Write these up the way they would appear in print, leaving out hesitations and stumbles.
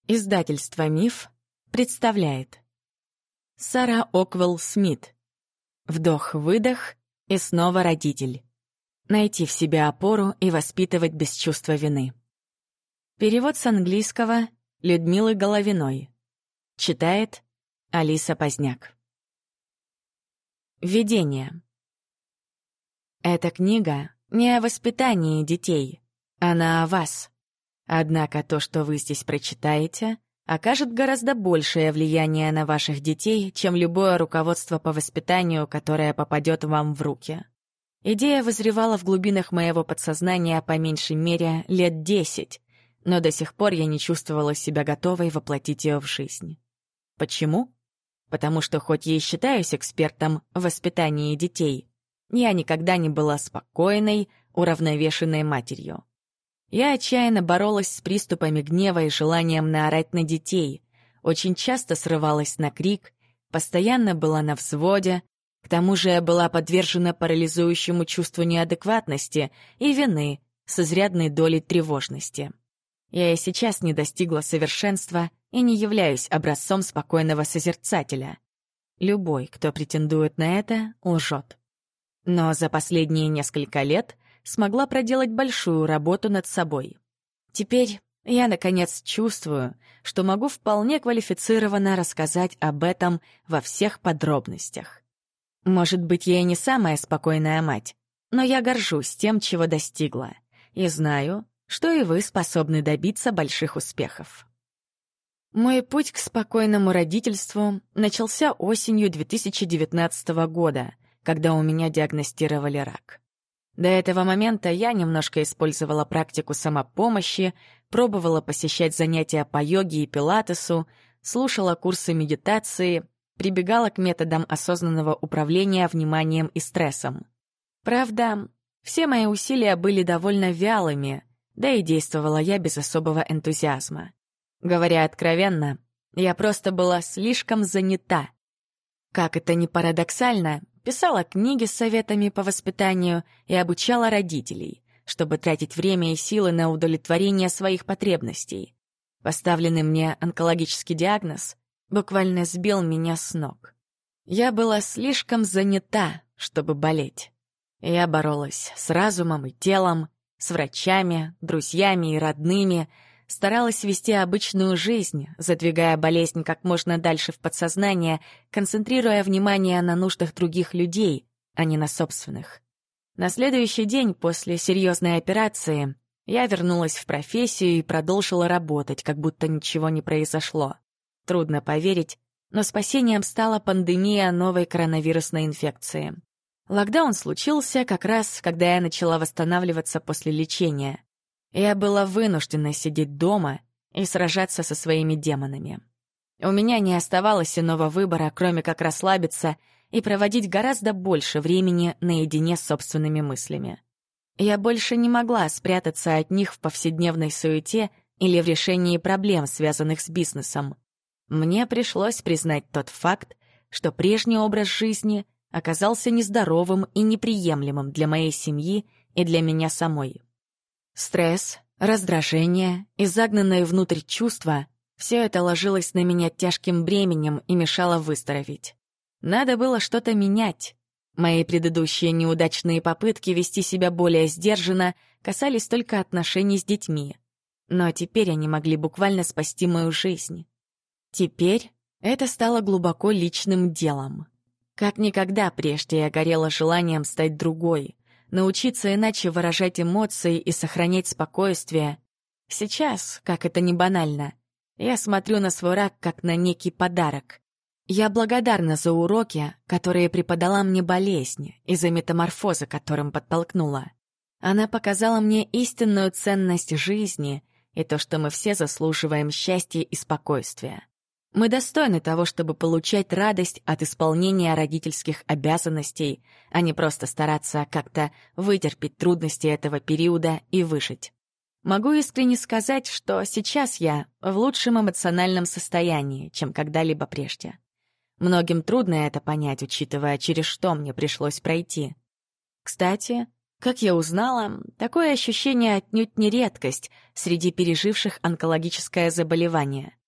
Издательство «Миф» представляет Сара Оквелл Смит. Вдох-выдох и снова родитель. Найти в себе опору и воспитывать без чувства вины. Перевод с английского Людмилы Головиной. Читает Алиса Поздняк. Введение. Эта книга не о воспитании детей, она о вас. Однако то, что вы здесь прочитаете, окажет гораздо большее влияние на ваших детей, чем любое руководство по воспитанию, которое попадет вам в руки. Идея вызревала в глубинах моего подсознания по меньшей мере лет 10, но до сих пор я не чувствовала себя готовой воплотить ее в жизнь. Почему? Потому что хоть я и считаюсь экспертом в воспитании детей, я никогда не была спокойной, уравновешенной матерью. Я отчаянно боролась с приступами гнева и желанием наорать на детей, очень часто срывалась на крик, постоянно была на взводе, к тому же я была подвержена парализующему чувству неадекватности и вины с изрядной долей тревожности. Я и сейчас не достигла совершенства и не являюсь образцом спокойного созерцателя. Любой, кто претендует на это, лжет. Но за последние несколько лет смогла проделать большую работу над собой. Теперь я, наконец, чувствую, что могу вполне квалифицированно рассказать об этом во всех подробностях. Может быть, я и не самая спокойная мать, но я горжусь тем, чего достигла, и знаю, что и вы способны добиться больших успехов. Мой путь к спокойному родительству начался осенью 2019 года, когда у меня диагностировали рак. До этого момента я немножко использовала практику самопомощи, пробовала посещать занятия по йоге и пилатесу, слушала курсы медитации, прибегала к методам осознанного управления вниманием и стрессом. Правда, все мои усилия были довольно вялыми, да и действовала я без особого энтузиазма. Говоря откровенно, я просто была слишком занята. Как это ни парадоксально, писала книги с советами по воспитанию и обучала родителей, чтобы тратить время и силы на удовлетворение своих потребностей. Поставленный мне онкологический диагноз буквально сбил меня с ног. Я была слишком занята, чтобы болеть. Я боролась с разумом и телом, с врачами, друзьями и родными, старалась вести обычную жизнь, задвигая болезнь как можно дальше в подсознание, концентрируя внимание на нуждах других людей, а не на собственных. На следующий день после серьезной операции я вернулась в профессию и продолжила работать, как будто ничего не произошло. Трудно поверить, но спасением стала пандемия новой коронавирусной инфекции. Локдаун случился как раз, когда я начала восстанавливаться после лечения. Я была вынуждена сидеть дома и сражаться со своими демонами. У меня не оставалось иного выбора, кроме как расслабиться и проводить гораздо больше времени наедине с собственными мыслями. Я больше не могла спрятаться от них в повседневной суете или в решении проблем, связанных с бизнесом. Мне пришлось признать тот факт, что прежний образ жизни оказался нездоровым и неприемлемым для моей семьи и для меня самой. Стресс, раздражение и загнанные внутрь чувства — все это ложилось на меня тяжким бременем и мешало выздороветь. Надо было что-то менять. Мои предыдущие неудачные попытки вести себя более сдержанно касались только отношений с детьми. Но теперь они могли буквально спасти мою жизнь. Теперь это стало глубоко личным делом. Как никогда прежде я горела желанием стать другой, научиться иначе выражать эмоции и сохранять спокойствие. Сейчас, как это ни банально, я смотрю на свой рак как на некий подарок. Я благодарна за уроки, которые преподала мне болезнь, и за метаморфозы, которым подтолкнула. Она показала мне истинную ценность жизни и то, что мы все заслуживаем счастья и спокойствия. Мы достойны того, чтобы получать радость от исполнения родительских обязанностей, а не просто стараться как-то вытерпеть трудности этого периода и выжить. Могу искренне сказать, что сейчас я в лучшем эмоциональном состоянии, чем когда-либо прежде. Многим трудно это понять, учитывая, через что мне пришлось пройти. Кстати, как я узнала, такое ощущение отнюдь не редкость среди переживших онкологическое заболевание.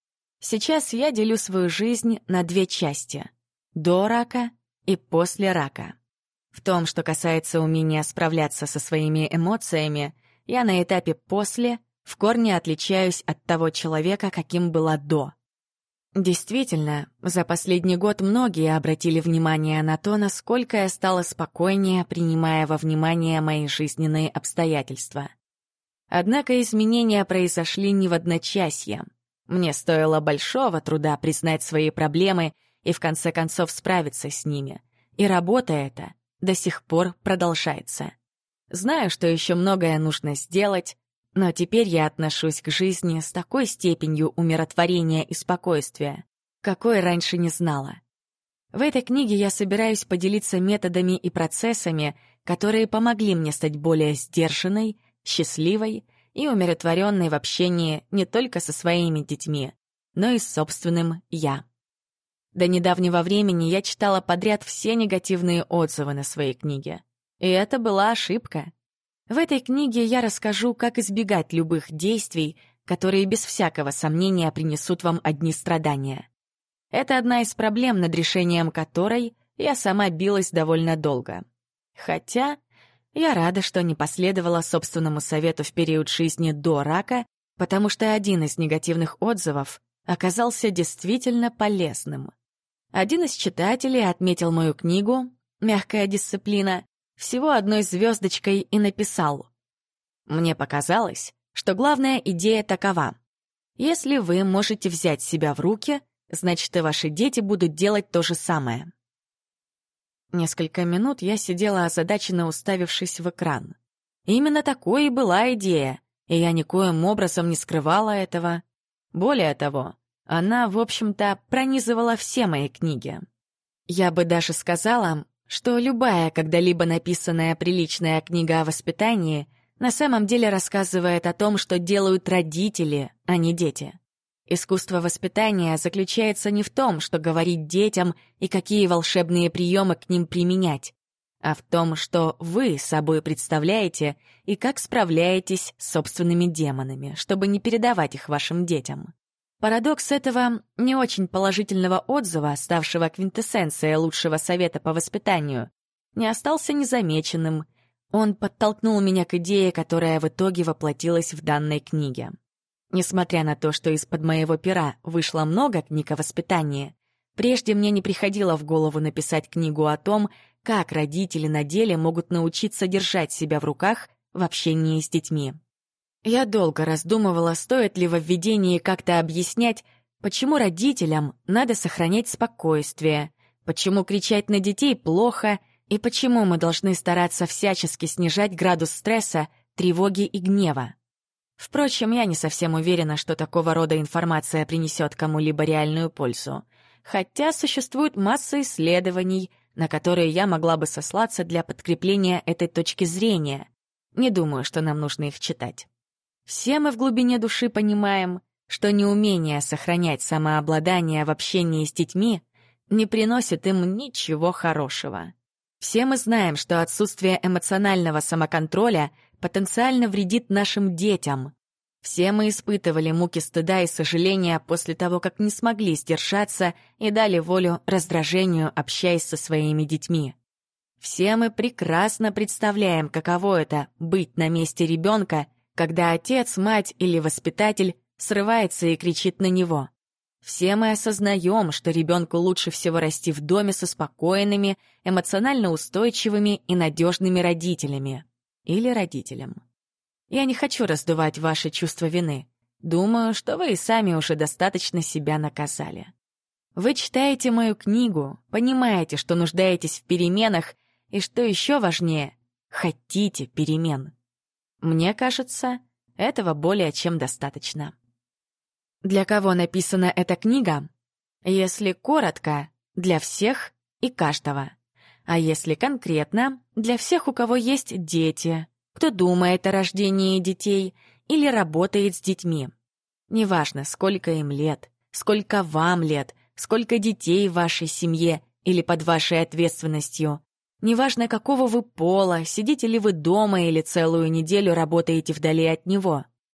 Сейчас я делю свою жизнь на две части — до рака и после рака. В том, что касается умения справляться со своими эмоциями, я на этапе «после» в корне отличаюсь от того человека, каким была до. Действительно, за последний год многие обратили внимание на то, насколько я стала спокойнее, принимая во внимание мои жизненные обстоятельства. Однако изменения произошли не в одночасье. Мне стоило большого труда признать свои проблемы и в конце концов справиться с ними. И работа эта до сих пор продолжается. Знаю, что еще многое нужно сделать, но теперь я отношусь к жизни с такой степенью умиротворения и спокойствия, какой раньше не знала. В этой книге я собираюсь поделиться методами и процессами, которые помогли мне стать более сдержанной, счастливой и умиротворенной в общении не только со своими детьми, но и с собственным «я». До недавнего времени я читала подряд все негативные отзывы на свои книги. И это была ошибка. В этой книге я расскажу, как избегать любых действий, которые без всякого сомнения принесут вам одни страдания. Это одна из проблем, над решением которой я сама билась довольно долго. Хотя я рада, что не последовала собственному совету в период жизни до рака, потому что один из негативных отзывов оказался действительно полезным. Один из читателей отметил мою книгу «Мягкая дисциплина» всего одной звездочкой и написал: «Мне показалось, что главная идея такова. Если вы можете взять себя в руки, значит, и ваши дети будут делать то же самое». Несколько минут я сидела озадаченно уставившись в экран. Именно такой и была идея, и я никоим образом не скрывала этого. Более того, она, в общем-то, пронизывала все мои книги. Я бы даже сказала, что любая когда-либо написанная приличная книга о воспитании на самом деле рассказывает о том, что делают родители, а не дети. Искусство воспитания заключается не в том, что говорить детям и какие волшебные приемы к ним применять, а в том, что вы собой представляете и как справляетесь с собственными демонами, чтобы не передавать их вашим детям. Парадокс этого не очень положительного отзыва, ставшего квинтэссенцией лучшего совета по воспитанию, не остался незамеченным. Он подтолкнул меня к идее, которая в итоге воплотилась в данной книге. Несмотря на то, что из-под моего пера вышло много книг о воспитании, прежде мне не приходило в голову написать книгу о том, как родители на деле могут научиться держать себя в руках в общении с детьми. Я долго раздумывала, стоит ли во введении как-то объяснять, почему родителям надо сохранять спокойствие, почему кричать на детей плохо и почему мы должны стараться всячески снижать градус стресса, тревоги и гнева. Впрочем, я не совсем уверена, что такого рода информация принесет кому-либо реальную пользу, хотя существует масса исследований, на которые я могла бы сослаться для подкрепления этой точки зрения. Не думаю, что нам нужно их читать. Все мы в глубине души понимаем, что неумение сохранять самообладание в общении с детьми не приносит им ничего хорошего. Все мы знаем, что отсутствие эмоционального самоконтроля потенциально вредит нашим детям. Все мы испытывали муки стыда и сожаления после того, как не смогли сдержаться и дали волю раздражению, общаясь со своими детьми. Все мы прекрасно представляем, каково это — быть на месте ребенка, когда отец, мать или воспитатель срывается и кричит на него. Все мы осознаем, что ребенку лучше всего расти в доме со спокойными, эмоционально устойчивыми и надежными родителями. Или родителем. Я не хочу раздувать ваши чувства вины. Думаю, что вы и сами уже достаточно себя наказали. Вы читаете мою книгу, понимаете, что нуждаетесь в переменах, и, что еще важнее, хотите перемен. Мне кажется, этого более чем достаточно. Для кого написана эта книга? Если коротко, для всех и каждого. А если конкретно, для всех, у кого есть дети, кто думает о рождении детей или работает с детьми. Неважно, сколько им лет, сколько вам лет, сколько детей в вашей семье или под вашей ответственностью. Неважно, какого вы пола, сидите ли вы дома или целую неделю работаете вдали от него.